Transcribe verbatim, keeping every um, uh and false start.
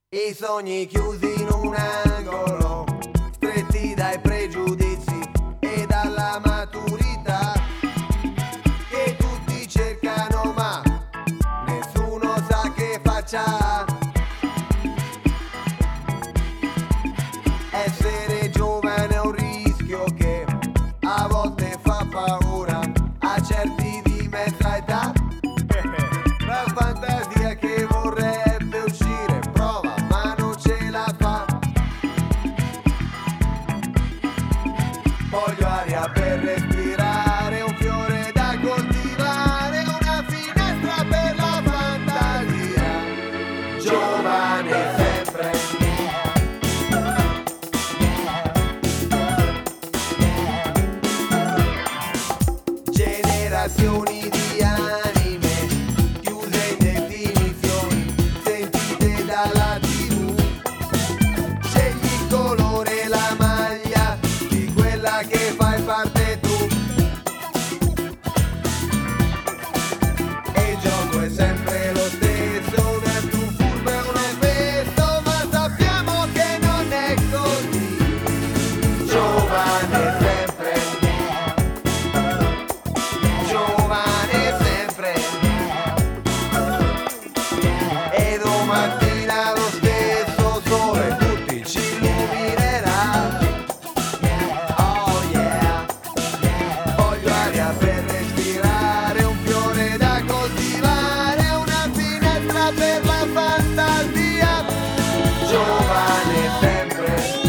I sogni chiusi in un angolo, stretti dai pregiudizi e dalla maturità, che tutti cercano ma nessuno sa che faccia. Essere giovane è un rischio che a volte fa paura a certi di mezza età. La fantasia che vorrebbe uscire prova ma non ce la fa. Voglio aria per respirare, un fiore da coltivare, una finestra per la fantasia. Giovane sempre. Generazioni di anime chiuse in definizioni, sentite dalla tivù. Scegli il colore e la maglia di quella che fai parte tu. E il gioco è sempre lo stesso, non è più furbo, è un effetto, ma sappiamo che non è così. Giovane sempre. Giovane sempre. E domattina lo stesso sole tutti ci illuminerà. Oh yeah. Voglio aria per respirare, un fiore da coltivare, una finestra per la fantasia. Giovane sempre.